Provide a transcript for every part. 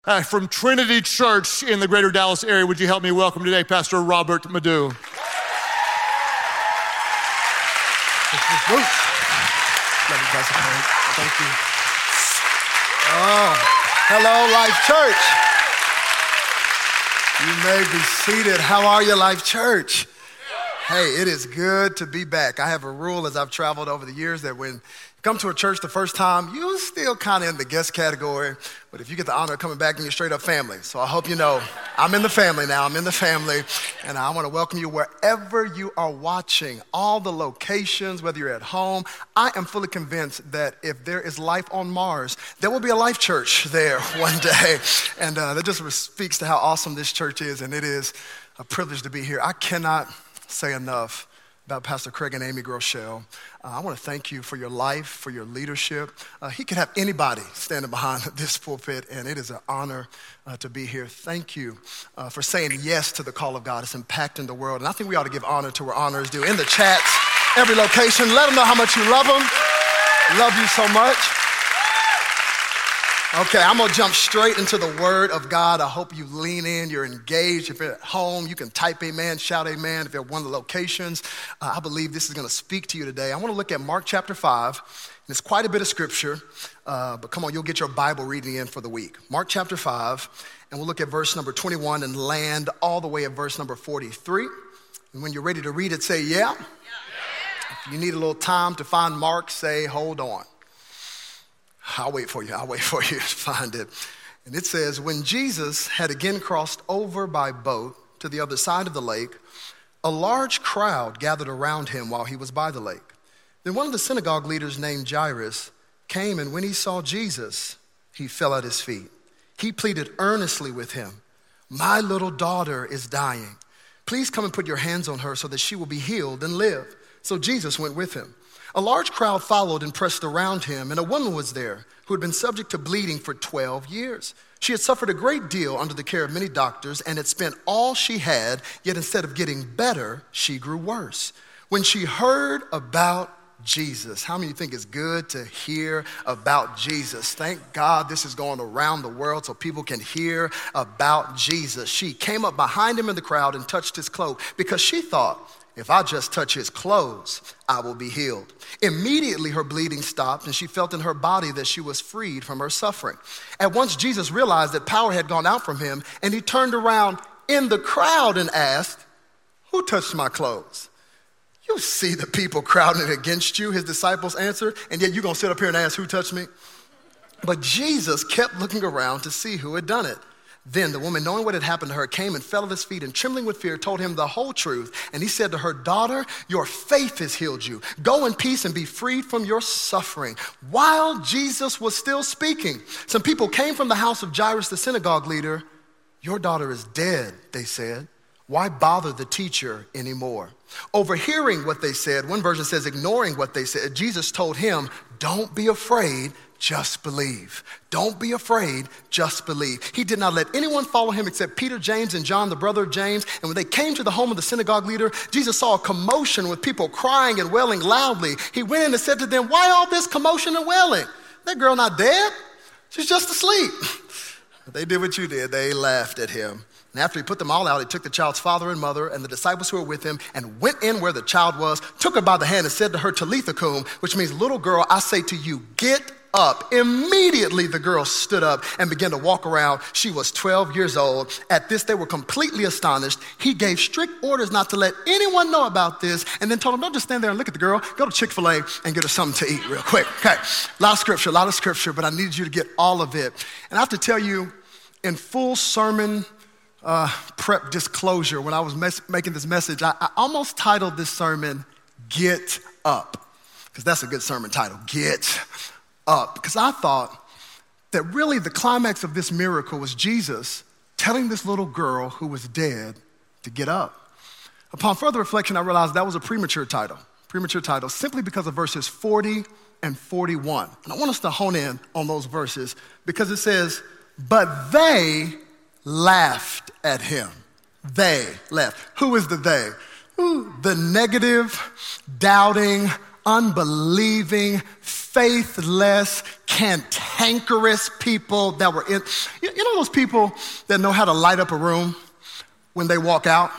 From Trinity Church in the greater Dallas area, would you help me welcome today Pastor Robert Madu? Thank you. Oh, hello, Life Church. You may be seated. How are you, Life Church? Hey, it is good to be back. I have a rule as I've traveled over the years that when you come to a church the first time, you're still kind of in the guest category, but if you get the honor of coming back, then you're straight up family. So I hope you know I'm in the family now. I'm in the family, and I want to welcome you wherever you are watching, all the locations, whether you're at home. I am fully convinced that if there is life on Mars, there will be a Life Church there one day, and that just speaks to how awesome this church is, and it is a privilege to be here. I cannot say enough about Pastor Craig and Amy Groeschel. I want to thank you for your life, for your leadership. He could have anybody standing behind this pulpit, and it is an honor to be here. Thank you for saying yes to the call of God. It's impacting the world, and I think we ought to give honor to where honor is due. In the chats, every location, let them know how much you love them. Love you so much. Okay, I'm gonna jump straight into the word of God. I hope you lean in, you're engaged. If you're at home, you can type amen, shout amen. If you're at one of the locations, I believe this is gonna speak to you today. I wanna look at Mark chapter 5, and it's quite a bit of scripture, but come on, you'll get your Bible reading in for the week. Mark chapter 5, and we'll look at verse number 21 and land all the way at verse number 43. And when you're ready to read it, say yeah. If you need a little time to find Mark, say hold on. I'll wait for you to find it. And it says, when Jesus had again crossed over by boat to the other side of the lake, a large crowd gathered around him while he was by the lake. Then one of the synagogue leaders named Jairus came, and when he saw Jesus, he fell at his feet. He pleaded earnestly with him, "My little daughter is dying. Please come and put your hands on her so that she will be healed and live." So Jesus went with him. A large crowd followed and pressed around him, and a woman was there who had been subject to bleeding for 12 years. She had suffered a great deal under the care of many doctors and had spent all she had, yet instead of getting better, she grew worse. When she heard about Jesus, how many of you think it's good to hear about Jesus? Thank God this is going around the world so people can hear about Jesus. She came up behind him in the crowd and touched his cloak because she thought, if I just touch his clothes, I will be healed. Immediately her bleeding stopped, and she felt in her body that she was freed from her suffering. At once Jesus realized that power had gone out from him, and he turned around in the crowd and asked, "Who touched my clothes?" "You see the people crowding against you," his disciples answered, "and yet you're going to sit up here and ask, 'Who touched me?'" But Jesus kept looking around to see who had done it. Then the woman, knowing what had happened to her, came and fell at his feet and trembling with fear told him the whole truth. And he said to her, "Daughter, your faith has healed you. Go in peace and be freed from your suffering." While Jesus was still speaking, some people came from the house of Jairus, the synagogue leader. "Your daughter is dead," they said. "Why bother the teacher anymore?" Overhearing what they said, one version says ignoring what they said, Jesus told him, "Don't be afraid, just believe." Don't be afraid, just believe. He did not let anyone follow him except Peter, James, and John, the brother of James. And when they came to the home of the synagogue leader, Jesus saw a commotion with people crying and wailing loudly. He went in and said to them, "Why all this commotion and wailing? That girl not dead. She's just asleep." But they did what you did. They laughed at him. And after he put them all out, he took the child's father and mother and the disciples who were with him and went in where the child was, took her by the hand and said to her, "Talitha cum," which means, "Little girl, I say to you, get up." Immediately the girl stood up and began to walk around. She was 12 years old. At this, they were completely astonished. He gave strict orders not to let anyone know about this, and then told them, "Don't just stand there and look at the girl. Go to Chick-fil-A and get her something to eat real quick." Okay, a lot of scripture, but I needed you to get all of it. And I have to tell you, in full sermon prep disclosure, when I was making this message, I almost titled this sermon, "Get Up," because that's a good sermon title, Get Up. Because I thought that really the climax of this miracle was Jesus telling this little girl who was dead to get up. Upon further reflection, I realized that was a premature title simply because of verses 40 and 41. And I want us to hone in on those verses because it says, "But they laughed at him." They laughed. Who is the they? The negative, doubting, unbelieving, faithless, cantankerous people that were in. You know those people that know how to light up a room when they walk out?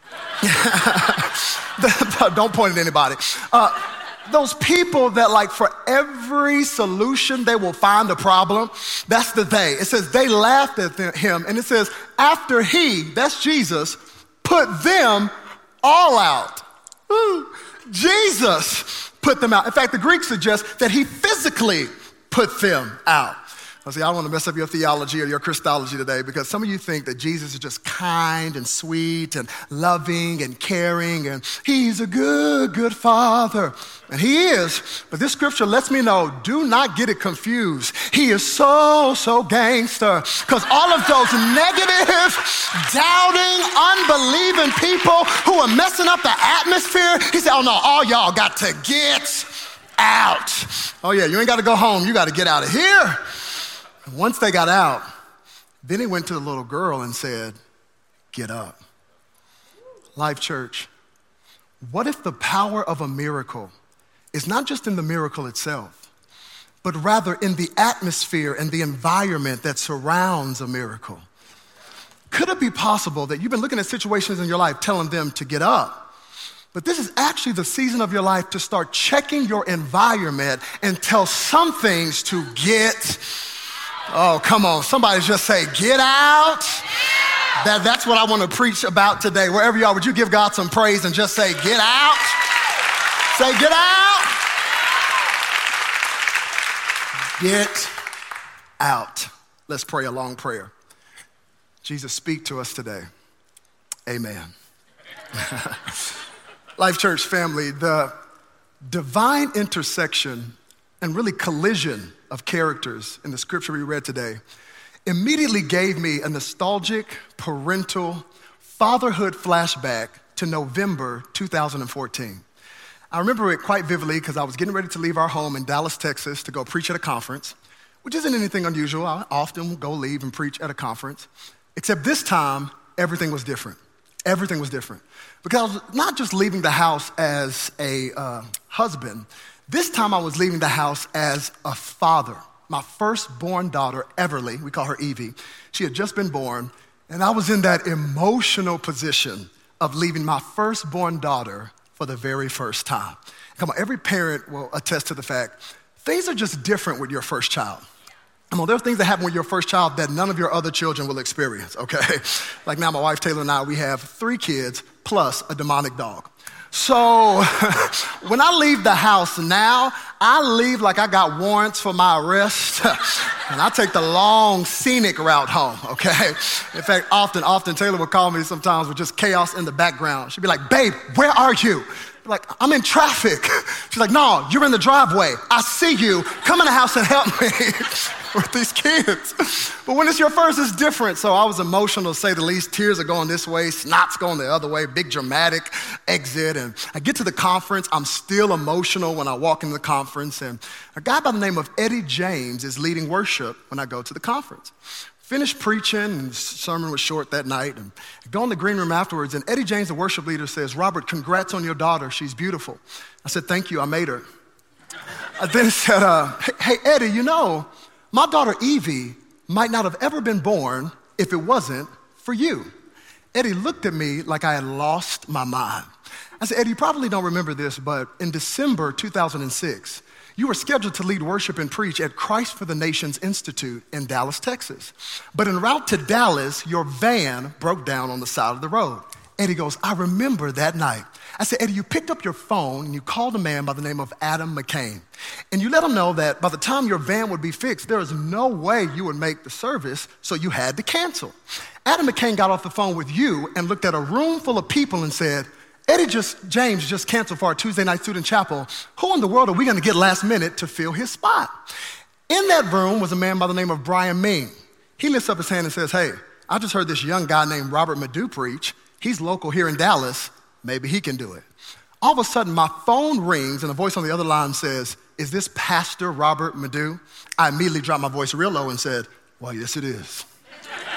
Don't point at anybody. Those people that like for every solution, they will find a problem. That's the they. It says they laughed at him. And it says after he, that's Jesus, put them all out. Ooh, Jesus put them out. In fact, the Greek suggests that he physically put them out. I don't want to mess up your theology or your Christology today because some of you think that Jesus is just kind and sweet and loving and caring and he's a good, good father. And he is, but this scripture lets me know, do not get it confused. He is so gangster because all of those negative, doubting, unbelieving people who are messing up the atmosphere, he said, oh no, all y'all got to get out. Oh yeah, you ain't got to go home. You got to get out of here. And once they got out, then he went to the little girl and said, get up. Life Church, what if the power of a miracle is not just in the miracle itself, but rather in the atmosphere and the environment that surrounds a miracle? Could it be possible that you've been looking at situations in your life telling them to get up, but this is actually the season of your life to start checking your environment and tell some things to get. Oh, come on. Somebody just say, get out. That's what I want to preach about today. Wherever you are, would you give God some praise and just say, get out? Say, get out. Get out. Let's pray a long prayer. Jesus, speak to us today. Amen. Life Church family, the divine intersection and really collision of characters in the scripture we read today immediately gave me a nostalgic parental fatherhood flashback to November 2014. I remember it quite vividly because I was getting ready to leave our home in Dallas, Texas to go preach at a conference, which isn't anything unusual. I often go leave and preach at a conference, except this time, everything was different. Everything was different. Because I was not just leaving the house as a husband, this time I was leaving the house as a father. My firstborn daughter, Everly, we call her Evie, she had just been born, and I was in that emotional position of leaving my firstborn daughter for the very first time. Come on, every parent will attest to the fact, things are just different with your first child. Come on, there are things that happen with your first child that none of your other children will experience, okay? Like now, my wife Taylor and I, we have 3 kids plus a demonic dog. So when I leave the house now, I leave like I got warrants for my arrest, and I take the long scenic route home, okay? In fact, often Taylor would call me sometimes with just chaos in the background. She'd be like, babe, where are you? Like, I'm in traffic. She's like, no, you're in the driveway. I see you. Come in the house and help me with these kids. But when it's your first, it's different. So I was emotional, to say the least. Tears are going this way, snot's going the other way, big dramatic exit. And I get to the conference. I'm still emotional when I walk into the conference. And a guy by the name of Eddie James is leading worship when I go to the conference. Finished preaching, and the sermon was short that night. And I go in the green room afterwards, and Eddie James, the worship leader, says, Robert, congrats on your daughter. She's beautiful. I said, thank you, I made her. I then said, hey, Eddie, you know, my daughter Evie might not have ever been born if it wasn't for you. Eddie looked at me like I had lost my mind. I said, Eddie, you probably don't remember this, but in December 2006, you were scheduled to lead worship and preach at Christ for the Nations Institute in Dallas, Texas. But en route to Dallas, your van broke down on the side of the road. Eddie goes, I remember that night. I said, Eddie, you picked up your phone and you called a man by the name of Adam McCain. And you let him know that by the time your van would be fixed, there was no way you would make the service, so you had to cancel. Adam McCain got off the phone with you and looked at a room full of people and said, James just canceled for our Tuesday night student chapel. Who in the world are we going to get last minute to fill his spot? In that room was a man by the name of Brian Ming. He lifts up his hand and says, hey, I just heard this young guy named Robert Madu preach. He's local here in Dallas. Maybe he can do it. All of a sudden, my phone rings and a voice on the other line says, is this Pastor Robert Madu? I immediately dropped my voice real low and said, well, yes, it is.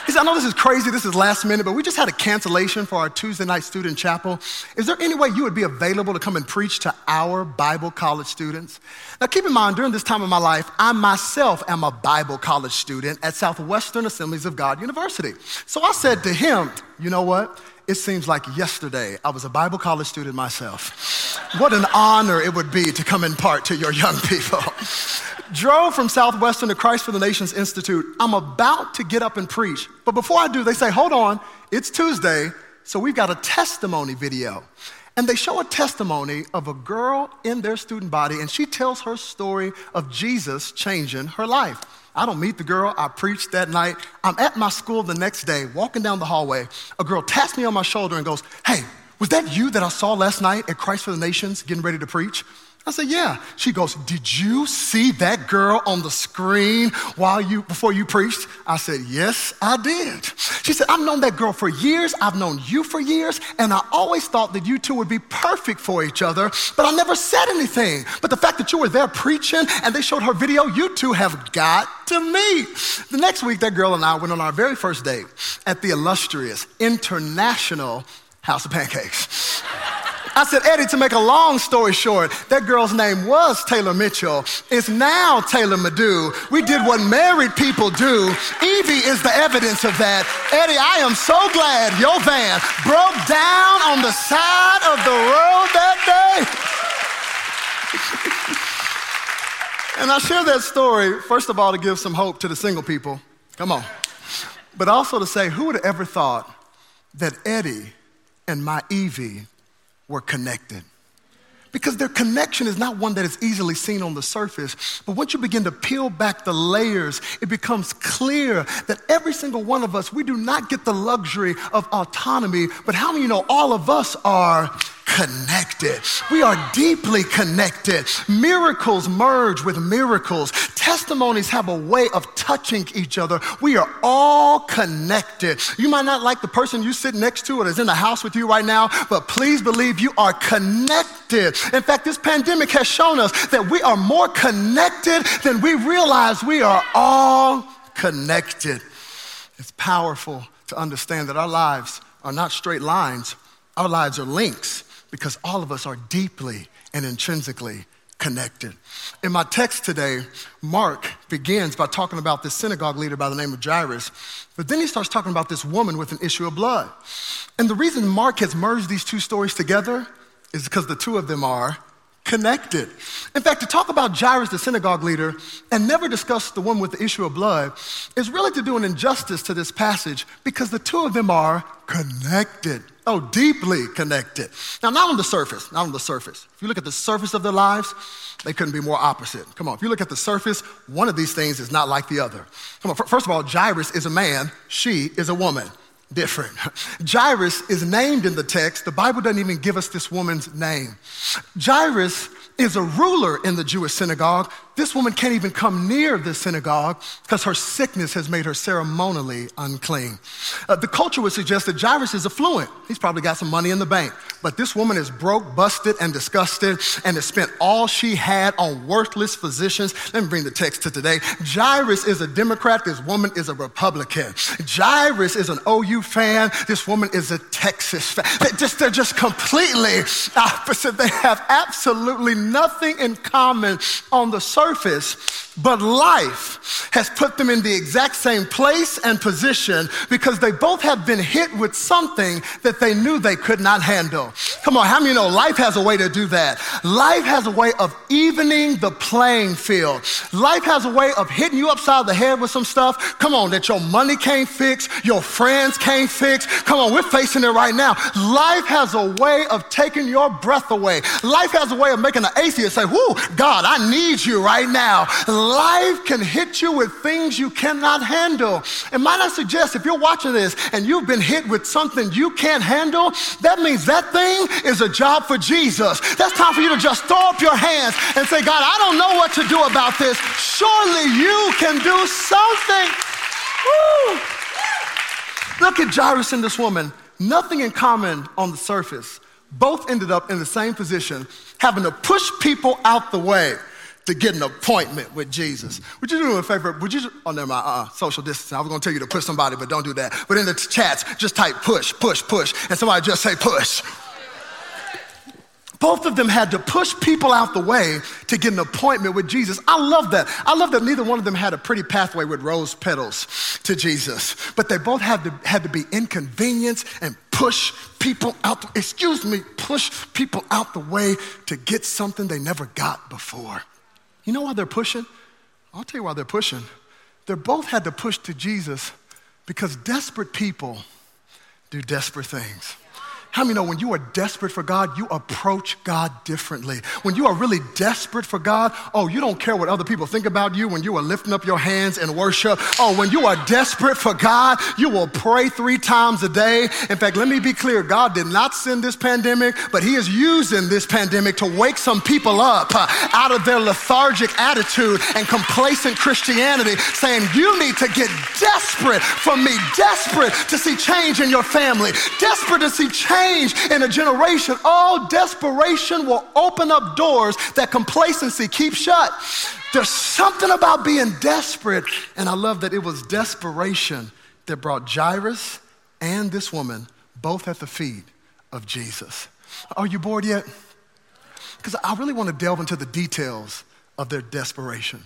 He said, I know this is crazy, this is last minute, but we just had a cancellation for our Tuesday night student chapel. Is there any way you would be available to come and preach to our Bible college students? Now keep in mind, during this time of my life, I myself am a Bible college student at Southwestern Assemblies of God University. So I said to him, you know what? It seems like yesterday I was a Bible college student myself. What an honor it would be to come impart to your young people. Drove from Southwestern to Christ for the Nations Institute. I'm about to get up and preach. But before I do, they say, hold on, it's Tuesday, so we've got a testimony video. And they show a testimony of a girl in their student body, and she tells her story of Jesus changing her life. I don't meet the girl. I preached that night. I'm at my school the next day, walking down the hallway. A girl taps me on my shoulder and goes, hey, was that you that I saw last night at Christ for the Nations getting ready to preach? I said, yeah. She goes, did you see that girl on the screen before you preached? I said, yes, I did. She said, I've known that girl for years. I've known you for years. And I always thought that you two would be perfect for each other, but I never said anything. But the fact that you were there preaching and they showed her video, you two have got to meet. The next week, that girl and I went on our very first date at the illustrious International House of Pancakes. I said, Eddie, to make a long story short, that girl's name was Taylor Mitchell. It's now Taylor Madu. We did what married people do. Evie is the evidence of that. Eddie, I am so glad your van broke down on the side of the road that day. And I share that story, first of all, to give some hope to the single people. Come on. But also to say, who would have ever thought that Eddie and my Evie were connected? Because their connection is not one that is easily seen on the surface, but once you begin to peel back the layers, it becomes clear that every single one of us, we do not get the luxury of autonomy, but how many know all of us are connected? We are deeply connected. Miracles merge with miracles. Testimonies have a way of touching each other. We are all connected. You might not like the person you sit next to or that's in the house with you right now, but please believe you are connected. In fact, this pandemic has shown us that we are more connected than we realize. We are all connected. It's powerful to understand that our lives are not straight lines. Our lives are links, because all of us are deeply and intrinsically connected. In my text today, Mark begins by talking about this synagogue leader by the name of Jairus, but then he starts talking about this woman with an issue of blood. And the reason Mark has merged these two stories together is because the two of them are connected. In fact, to talk about Jairus, the synagogue leader, and never discuss the woman with the issue of blood is really to do an injustice to this passage, because the two of them are connected. Oh, deeply connected. Now, not on the surface, not on the surface. If you look at the surface of their lives, they couldn't be more opposite. Come on, if you look at the surface, one of these things is not like the other. Come on, first of all, Jairus is a man, she is a woman. Different. Jairus is named in the text. The Bible doesn't even give us this woman's name. Jairus is a ruler in the Jewish synagogue. This woman can't even come near the synagogue because her sickness has made her ceremonially unclean. The culture would suggest that Jairus is affluent. He's probably got some money in the bank. But this woman is broke, busted, and disgusted, and has spent all she had on worthless physicians. Let me bring the text to today. Jairus is a Democrat. This woman is a Republican. Jairus is an OU fan. This woman is a Texas fan. They're just completely opposite. They have absolutely nothing in common on the surface, but life has put them in the exact same place and position because they both have been hit with something that they knew they could not handle. Come on, how many know life has a way to do that? Life has a way of evening the playing field. Life has a way of hitting you upside the head with some stuff, come on, that your money can't fix, your friends can't fix. Come on, we're facing it right now. Life has a way of taking your breath away. Life has a way of making an atheist say, whoo, God, I need you right now. Life can hit you with things you cannot handle. And might I suggest, if you're watching this and you've been hit with something you can't handle, that means that thing is a job for Jesus. That's time for you to just throw up your hands and say, God, I don't know what to do about this. Surely you can do something. Woo! Look at Jairus and this woman. Nothing in common on the surface. Both ended up in the same position, having to push people out the way to get an appointment with Jesus. Would you do me a favor? Oh, never mind, social distancing. I was gonna tell you to push somebody, but don't do that. But in the chats, just type push, push, push, and somebody just say push. Both of them had to push people out the way to get an appointment with Jesus. I love that. I love that neither one of them had a pretty pathway with rose petals to Jesus, but they both had to be inconvenienced and push people out the way to get something they never got before. You know why they're pushing? I'll tell you why they're pushing. They both had to push to Jesus because desperate people do desperate things. How many know when you are desperate for God, you approach God differently? When you are really desperate for God, you don't care what other people think about you when you are lifting up your hands in worship. When you are desperate for God, you will pray 3 times a day. In fact, let me be clear, God did not send this pandemic, but he is using this pandemic to wake some people up out of their lethargic attitude and complacent Christianity, saying you need to get desperate for me, desperate to see change in your family, desperate to see change in a generation. Desperation will open up doors that complacency keeps shut. There's something about being desperate, and I love that it was desperation that brought Jairus and this woman both at the feet of Jesus. Are you bored yet? Because I really want to delve into the details of their desperation.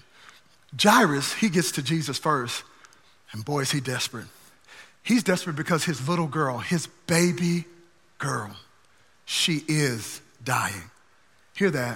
Jairus, he gets to Jesus first, and boy, is he desperate. He's desperate because his little girl, his baby girl, she is dying. Hear that?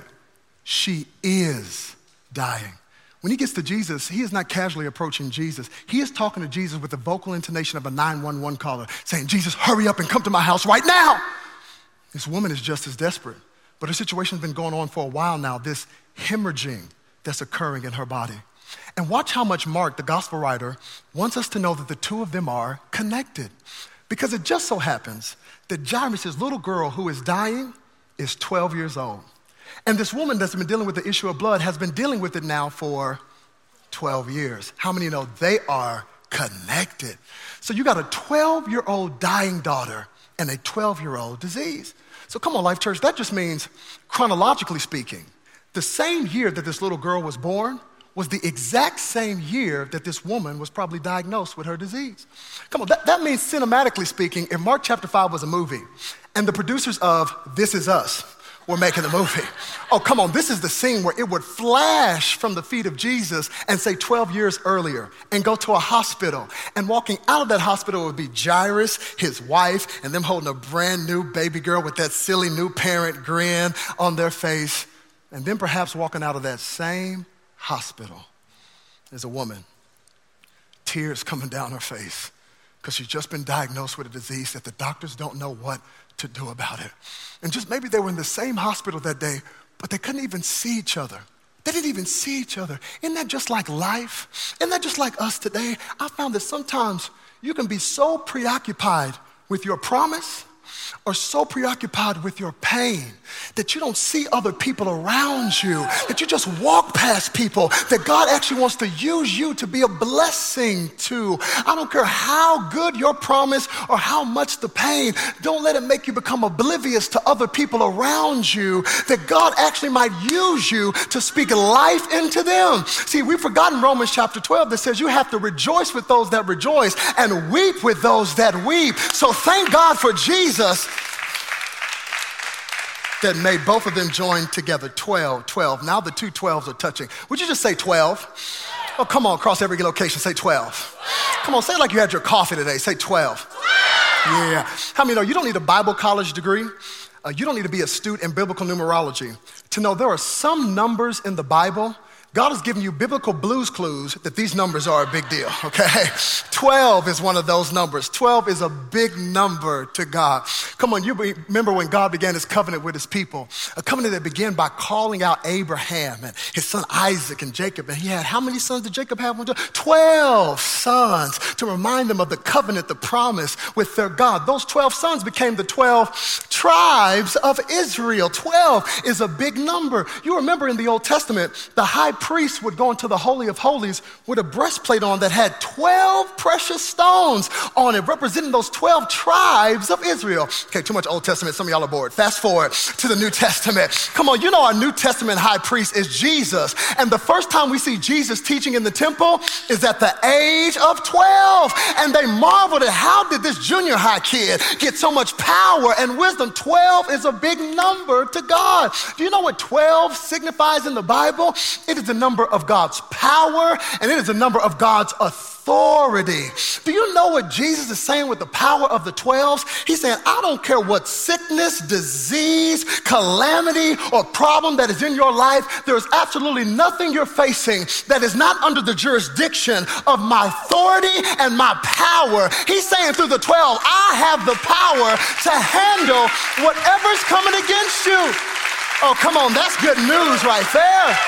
She is dying. When he gets to Jesus, he is not casually approaching Jesus. He is talking to Jesus with the vocal intonation of a 911 caller, saying, Jesus, hurry up and come to my house right now. This woman is just as desperate, but her situation's been going on for a while now, this hemorrhaging that's occurring in her body. And watch how much Mark, the gospel writer, wants us to know that the two of them are connected. Because it just so happens that Jairus, his little girl who is dying, is 12 years old. And this woman that's been dealing with the issue of blood has been dealing with it now for 12 years. How many know they are connected? So you got a 12-year-old dying daughter and a 12-year-old disease. So come on, Life Church, that just means, chronologically speaking, the same year that this little girl was born was the exact same year that this woman was probably diagnosed with her disease. Come on, that means cinematically speaking, if Mark chapter 5 was a movie and the producers of This Is Us were making the movie, come on, this is the scene where it would flash from the feet of Jesus and say 12 years earlier and go to a hospital. And walking out of that hospital would be Jairus, his wife, and them holding a brand new baby girl with that silly new parent grin on their face. And then perhaps walking out of that same hospital is a woman, tears coming down her face because she's just been diagnosed with a disease that the doctors don't know what to do about it. And just maybe they were in the same hospital that day, but they couldn't even see each other. They didn't even see each other. Isn't that just like life? Isn't that just like us today? I found that sometimes you can be so preoccupied with your promise or so preoccupied with your pain that you don't see other people around you, that you just walk past people that God actually wants to use you to be a blessing to. I don't care how good your promise or how much the pain, don't let it make you become oblivious to other people around you, that God actually might use you to speak life into them. See, we've forgotten Romans chapter 12 that says you have to rejoice with those that rejoice and weep with those that weep. So thank God for Jesus that made both of them join together. 12. Now the two 12s are touching. Would you just say 12? Oh, come on, across every location, say 12. Come on, say it like you had your coffee today. Say 12. Yeah. How many know you don't need a Bible college degree? You don't need to be a student in biblical numerology to know there are some numbers in the Bible. God has given you biblical Blue's Clues that these numbers are a big deal, okay? 12 is one of those numbers. 12 is a big number to God. Come on, you remember when God began his covenant with his people, a covenant that began by calling out Abraham and his son Isaac and Jacob. And he had, how many sons did Jacob have? 12 sons to remind them of the covenant, the promise with their God. Those 12 sons became the 12 tribes of Israel. 12 is a big number. You remember in the Old Testament, the high priest would go into the Holy of Holies with a breastplate on that had 12 precious stones on it, representing those 12 tribes of Israel. Okay, too much Old Testament. Some of y'all are bored. Fast forward to the New Testament. Come on, you know our New Testament high priest is Jesus. And the first time we see Jesus teaching in the temple is at the age of 12. And they marveled at how did this junior high kid get so much power and wisdom? 12 is a big number to God. Do you know what 12 signifies in the Bible? It is the number of God's power, and it is the number of God's authority. Do you know what Jesus is saying with the power of the 12s? He's saying, I don't care what sickness, disease, calamity, or problem that is in your life, there is absolutely nothing you're facing that is not under the jurisdiction of my authority and my power. He's saying through the 12, I have the power to handle whatever's coming against you. Oh, come on, that's good news right there.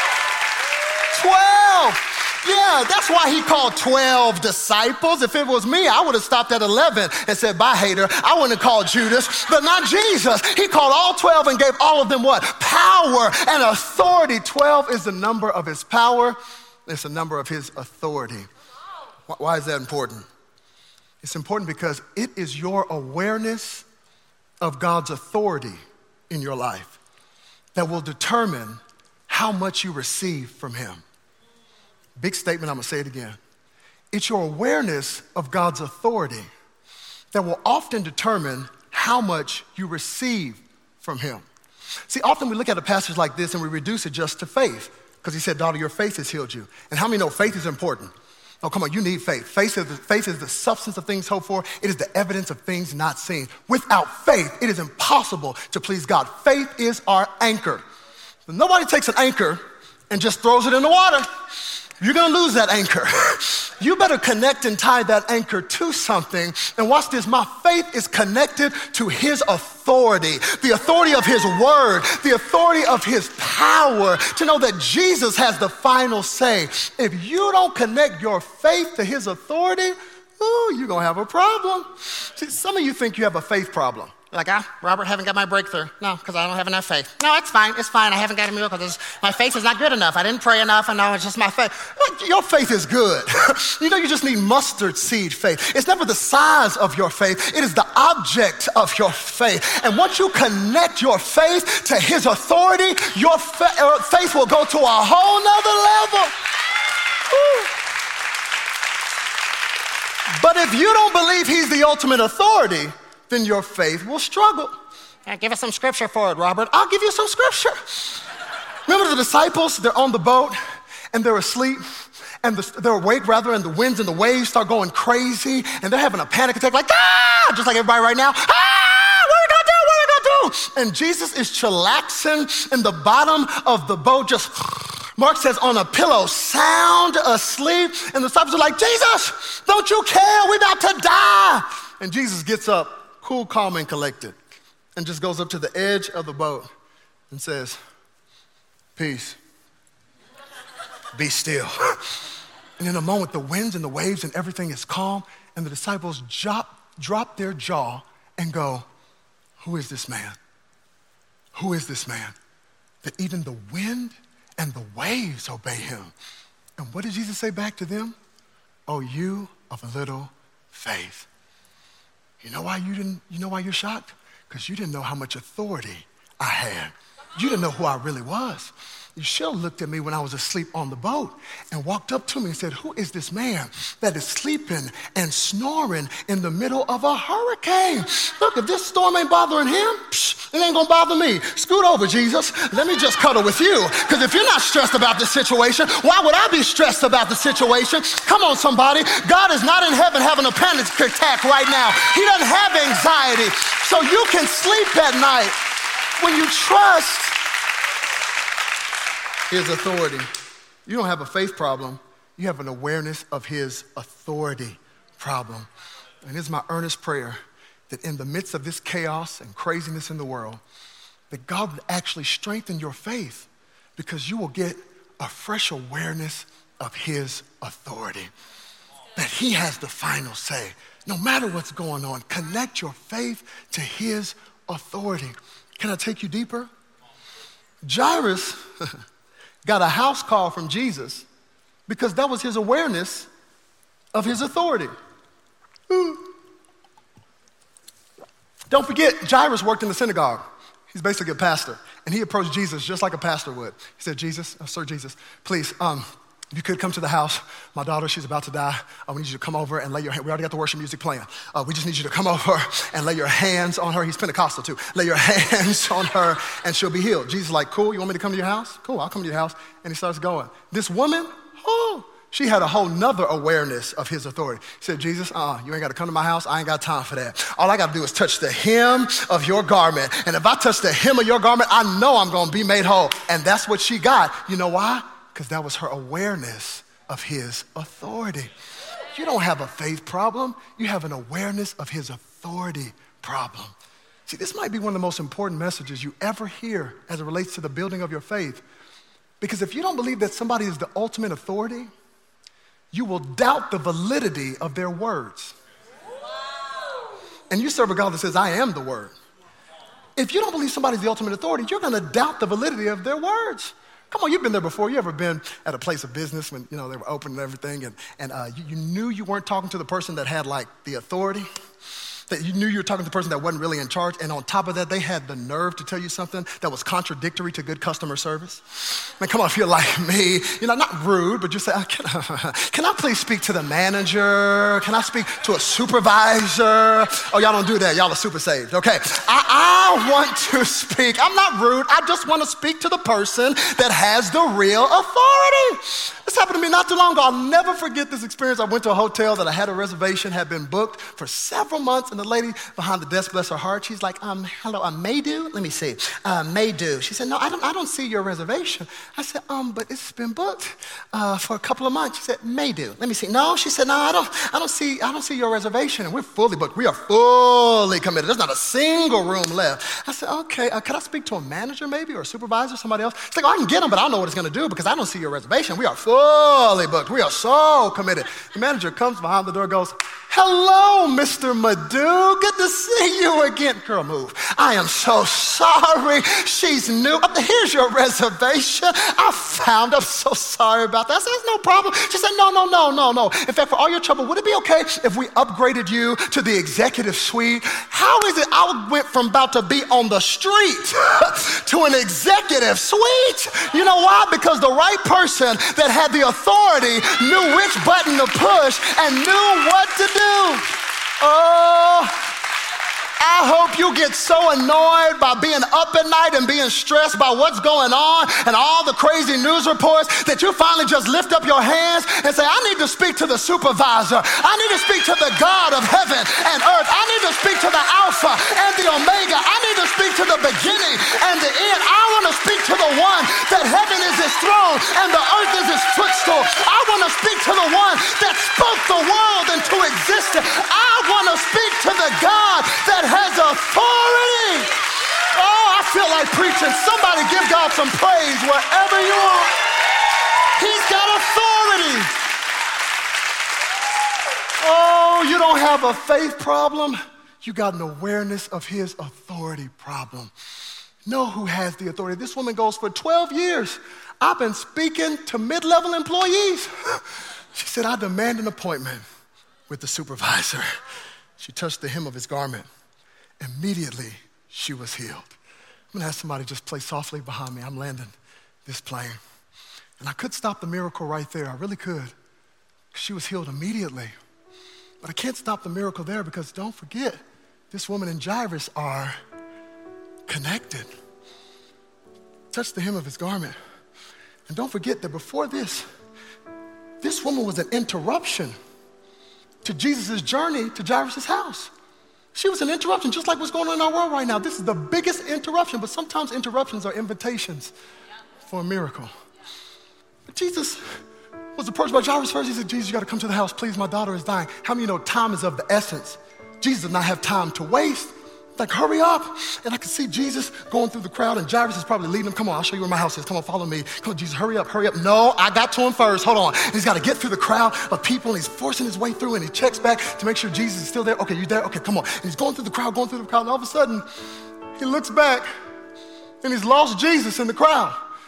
12. Yeah, that's why he called 12 disciples. If it was me, I would have stopped at 11 and said, bye, hater. I wouldn't have called Judas, but not Jesus. He called all 12 and gave all of them what? Power and authority. 12 is the number of his power. It's the number of his authority. Why is that important? It's important because it is your awareness of God's authority in your life that will determine how much you receive from him. Big statement, I'm gonna say it again. It's your awareness of God's authority that will often determine how much you receive from him. See, often we look at a passage like this and we reduce it just to faith, because he said, daughter, your faith has healed you. And how many know faith is important? Oh, come on, you need faith. Faith is the substance of things hoped for. It is the evidence of things not seen. Without faith, it is impossible to please God. Faith is our anchor. But nobody takes an anchor and just throws it in the water. You're gonna lose that anchor. You better connect and tie that anchor to something. And watch this, my faith is connected to his authority, the authority of his word, the authority of his power, to know that Jesus has the final say. If you don't connect your faith to his authority, you're gonna have a problem. See, some of you think you have a faith problem. You're like, Robert, haven't got my breakthrough. No, because I don't have enough faith. No, it's fine. I haven't got a miracle because my faith is not good enough. I didn't pray enough, and no, it's just my faith. Your faith is good. You know, you just need mustard seed faith. It's never the size of your faith. It is the object of your faith. And once you connect your faith to his authority, your faith will go to a whole nother level. Woo. But if you don't believe he's the ultimate authority, then your faith will struggle. Give us some scripture for it, Robert. I'll give you some scripture. Remember the disciples? They're on the boat and they're asleep, and they're awake rather, and the winds and the waves start going crazy, and they're having a panic attack like, just like everybody right now. What are we gonna do? And Jesus is chillaxing in the bottom of the boat, just, Mark says, on a pillow, sound asleep. And the disciples are like, Jesus, don't you care? We're about to die. And Jesus gets up, cool, calm, and collected, and just goes up to the edge of the boat and says, peace, be still. And in a moment, the winds and the waves and everything is calm, and the disciples drop their jaw and go, who is this man? Who is this man? That even the wind and the waves obey him. And what did Jesus say back to them? Oh, you of little faith. You know why you're shocked? Because you didn't know how much authority I had. You didn't know who I really was. You should have looked at me when I was asleep on the boat and walked up to me and said, who is this man that is sleeping and snoring in the middle of a hurricane? Look, if this storm ain't bothering him, it ain't gonna bother me. Scoot over, Jesus. Let me just cuddle with you. Because if you're not stressed about this situation, why would I be stressed about the situation? Come on, somebody. God is not in heaven having a panic attack right now. He doesn't have anxiety. So you can sleep at night when you trust his authority. You don't have a faith problem. You have an awareness of his authority problem. And it's my earnest prayer that in the midst of this chaos and craziness in the world, that God would actually strengthen your faith, because you will get a fresh awareness of his authority, that he has the final say. No matter what's going on, connect your faith to his authority. Can I take you deeper? Jairus got a house call from Jesus because that was his awareness of his authority. Ooh. Don't forget, Jairus worked in the synagogue. He's basically a pastor. And he approached Jesus just like a pastor would. He said, Sir Jesus, please, if you could come to the house. My daughter, she's about to die. We need you to come over and lay your hand. We already got the worship music playing. We just need you to come over and lay your hands on her. He's Pentecostal too. Lay your hands on her and she'll be healed. Jesus is like, cool, you want me to come to your house? Cool, I'll come to your house. And he starts going. This woman, she had a whole nother awareness of his authority. He said, Jesus, you ain't got to come to my house. I ain't got time for that. All I got to do is touch the hem of your garment. And if I touch the hem of your garment, I know I'm going to be made whole. And that's what she got. You know why? Because that was her awareness of his authority. You don't have a faith problem. You have an awareness of his authority problem. See, this might be one of the most important messages you ever hear as it relates to the building of your faith. Because if you don't believe that somebody is the ultimate authority, you will doubt the validity of their words. And you serve a God that says, I am the word. If you don't believe somebody's the ultimate authority, you're going to doubt the validity of their words. Come on, you've been there before. You ever been at a place of business when, they were open and everything, and you knew you weren't talking to the person that had, the authority? That you knew you were talking to the person that wasn't really in charge, and on top of that, they had the nerve to tell you something that was contradictory to good customer service? Man, come on, if you're like me, not rude, but just say, can I please speak to the manager? Can I speak to a supervisor? Oh, y'all don't do that. Y'all are super saved. Okay, I want to speak. I'm not rude. I just want to speak to the person that has the real authority. This happened to me not too long ago. I'll never forget this experience. I went to a hotel that I had a reservation, had been booked for several months, and the lady behind the desk, bless her heart, she's like, hello, Maydew? Let me see. Maydew. She said, no, I don't see your reservation. I said, but it's been booked for a couple of months. She said, Maydew. Let me see. No, she said, no, I don't see your reservation. And we're fully booked. We are fully committed. There's not a single room left. I said, okay, can I speak to a manager maybe or a supervisor, somebody else? She's like, I can get them, but I don't know what it's going to do because I don't see your reservation. We are fully booked. We are so committed. The manager comes behind the door, goes, hello, Mr. Madhu. Good to see you again. Girl, move. I am so sorry. She's new. Here's your reservation. I'm so sorry about that. I said, that's no problem. She said, no. In fact, for all your trouble, would it be okay if we upgraded you to the executive suite? How is it I went from about to be on the street to an executive suite? You know why? Because the right person that had the authority knew which button to push and knew what to do. I hope you get so annoyed by being up at night and being stressed by what's going on and all the crazy news reports that you finally just lift up your hands and say, I need to speak to the supervisor. I need to speak to the God of heaven and earth. I need to speak to the Alpha and the Omega. I need to speak to the beginning and the end. I want to speak to the one that heaven is his throne and the earth is his footstool. I want to speak to the one that spoke the world into existence. I want to speak to the God that has authority. I feel like preaching. Somebody give God some praise wherever you are. He's got authority. You don't have a faith problem. You got an awareness of his authority problem. Know who has the authority. This woman goes, for 12 years, I've been speaking to mid-level employees. She said, I demand an appointment with the supervisor. She touched the hem of his garment. Immediately, she was healed. I'm going to ask somebody just play softly behind me. I'm landing this plane. And I could stop the miracle right there. I really could. She was healed immediately. But I can't stop the miracle there because don't forget, this woman and Jairus are connected. Touch the hem of his garment. And don't forget that before this woman was an interruption to Jesus' journey to Jairus' house. She was an interruption, just like what's going on in our world right now. This is the biggest interruption, but sometimes interruptions are invitations for a miracle. But Jesus was approached by Jairus first. He said, Jesus, you got to come to the house. Please, my daughter is dying. How many of you know time is of the essence? Jesus did not have time to waste. Like, hurry up. And I could see Jesus going through the crowd, and Jairus is probably leading him. Come on, I'll show you where my house is. Come on, follow me. Come on, Jesus, hurry up. No, I got to him first. Hold on. And he's got to get through the crowd of people, and he's forcing his way through, and he checks back to make sure Jesus is still there. Okay, you there? Okay, come on. And he's going through the crowd, and all of a sudden, he looks back, and he's lost Jesus in the crowd.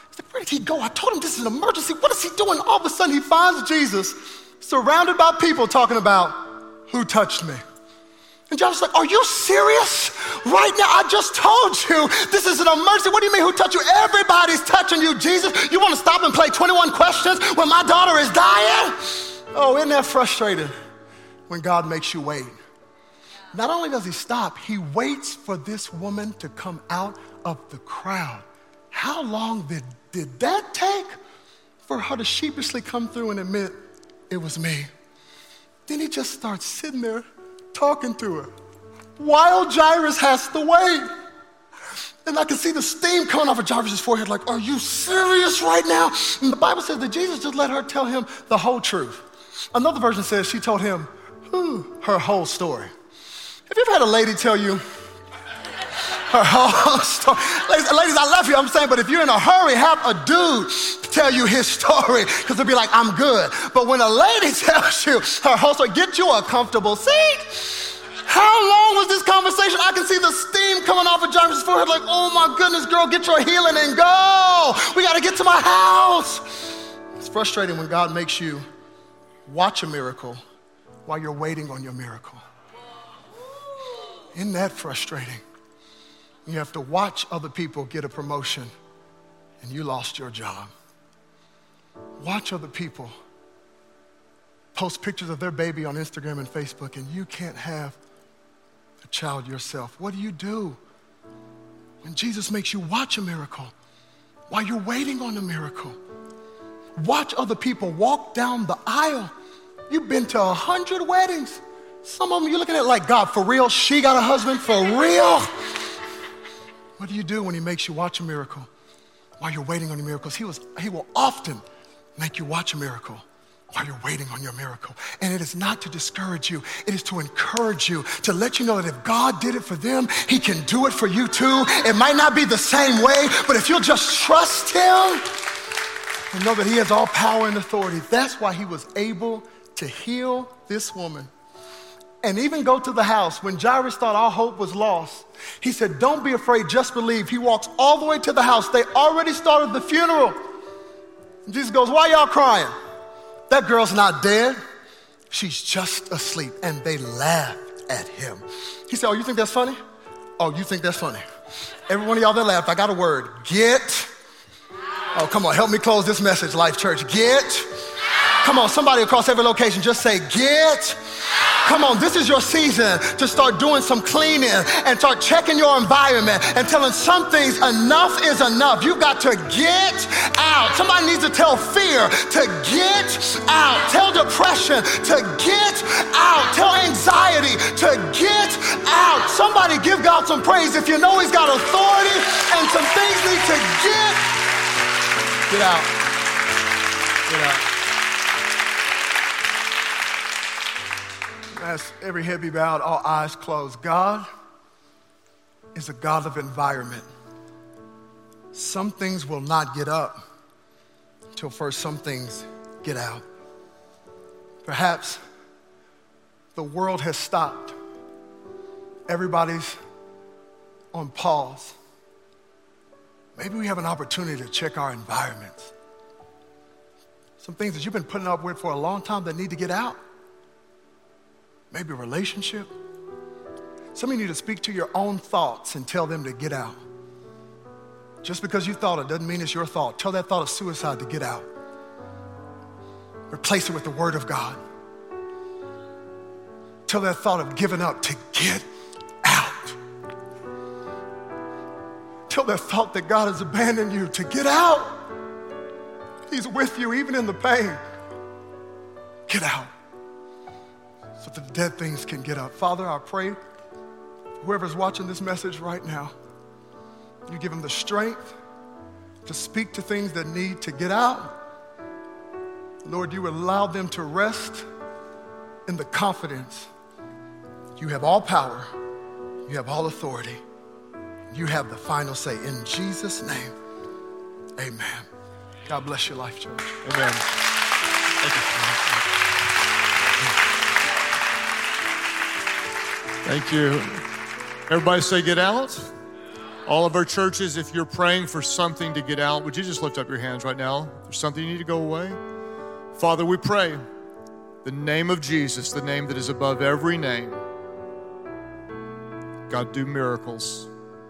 He's like, where did he go? I told him this is an emergency. What is he doing? All of a sudden, he finds Jesus surrounded by people talking about who touched me. And Jairus like, are you serious? Right now, I just told you this is an emergency. What do you mean, who touched you? Everybody's touching you, Jesus. You want to stop and play 21 questions when my daughter is dying? Oh, isn't that frustrating when God makes you wait? Not only does he stop, he waits for this woman to come out of the crowd. How long did that take for her to sheepishly come through and admit it was me? Then he just starts sitting there talking to her while Jairus has to wait. And I can see the steam coming off of Jairus' forehead like, are you serious right now? And the Bible says that Jesus just let her tell him the whole truth. Another version says she told him her whole story. Have you ever had a lady tell you her whole story? Ladies, I love you, I'm saying, but if you're in a hurry, have a dude tell you his story, because they'll be like, I'm good. But when a lady tells you her whole story, get you a comfortable seat. How long was this conversation? I can see the steam coming off of Jairus' forehead like, oh my goodness, girl, get your healing and go. We got to get to my house. It's frustrating when God makes you watch a miracle while you're waiting on your miracle. Isn't that frustrating? You have to watch other people get a promotion and you lost your job. Watch other people post pictures of their baby on Instagram and Facebook and you can't have a child yourself. What do? When Jesus makes you watch a miracle while you're waiting on the miracle? Watch other people walk down the aisle. You've been to 100 weddings. Some of them you're looking at like, God, for real? She got a husband? For real? What do you do when he makes you watch a miracle while you're waiting on your miracles? He will often make you watch a miracle while you're waiting on your miracle. And it is not to discourage you. It is to encourage you, to let you know that if God did it for them, he can do it for you too. It might not be the same way, but if you'll just trust him and know that he has all power and authority, that's why he was able to heal this woman. And even go to the house. When Jairus thought all hope was lost, he said, don't be afraid, just believe. He walks all the way to the house. They already started the funeral. And Jesus goes, why y'all crying? That girl's not dead. She's just asleep. And they laughed at him. He said, oh, you think that's funny? Oh, you think that's funny? Every one of y'all that laughed, I got a word. Get. Oh, come on, help me close this message, Life Church. Get. Come on, somebody across every location, just say, get. Come on, this is your season to start doing some cleaning and start checking your environment and telling some things enough is enough. You've got to get out. Somebody needs to tell fear to get out. Tell depression to get out. Tell anxiety to get out. Somebody give God some praise if you know he's got authority and some things need to get out. Get out. As every head be bowed, all eyes closed. God is a God of environment. Some things will not get up until first some things get out. Perhaps the world has stopped. Everybody's on pause. Maybe we have an opportunity to check our environments. Some things that you've been putting up with for a long time that need to get out. Maybe a relationship. Some of you need to speak to your own thoughts and tell them to get out. Just because you thought it doesn't mean it's your thought. Tell that thought of suicide to get out. Replace it with the word of God. Tell that thought of giving up to get out. Tell that thought that God has abandoned you to get out. He's with you even in the pain. Get out. So that the dead things can get up. Father, I pray, whoever's watching this message right now, you give them the strength to speak to things that need to get out. Lord, you allow them to rest in the confidence. You have all power. You have all authority. You have the final say. In Jesus' name, amen. God bless your life, church. Amen. Thank you. Thank you. Everybody say get out. All of our churches, if you're praying for something to get out, would you just lift up your hands right now? There's something you need to go away. Father, we pray the name of Jesus, the name that is above every name. God, do miracles.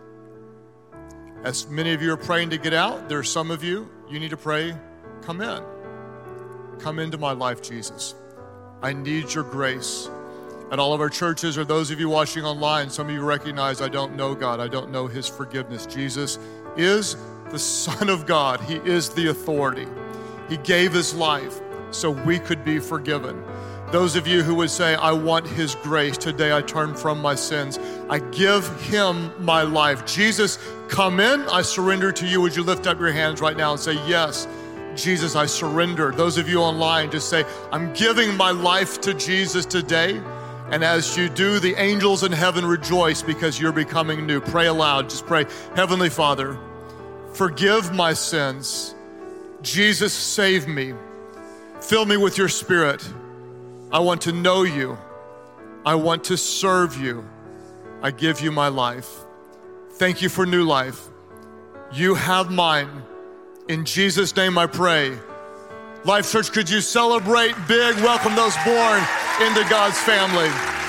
As many of you are praying to get out, there are some of you need to pray, come in. Come into my life, Jesus. I need your grace. At all of our churches, or those of you watching online, some of you recognize I don't know God. I don't know his forgiveness. Jesus is the Son of God. He is the authority. He gave his life so we could be forgiven. Those of you who would say, I want his grace, today I turn from my sins. I give him my life. Jesus, come in. I surrender to you. Would you lift up your hands right now and say, yes, Jesus, I surrender. Those of you online, just say, I'm giving my life to Jesus today. And as you do, the angels in heaven rejoice because you're becoming new. Pray aloud. Just pray, Heavenly Father, forgive my sins. Jesus, save me. Fill me with your Spirit. I want to know you. I want to serve you. I give you my life. Thank you for new life. You have mine. In Jesus' name I pray. Life Church, could you celebrate big? Welcome those born into God's family.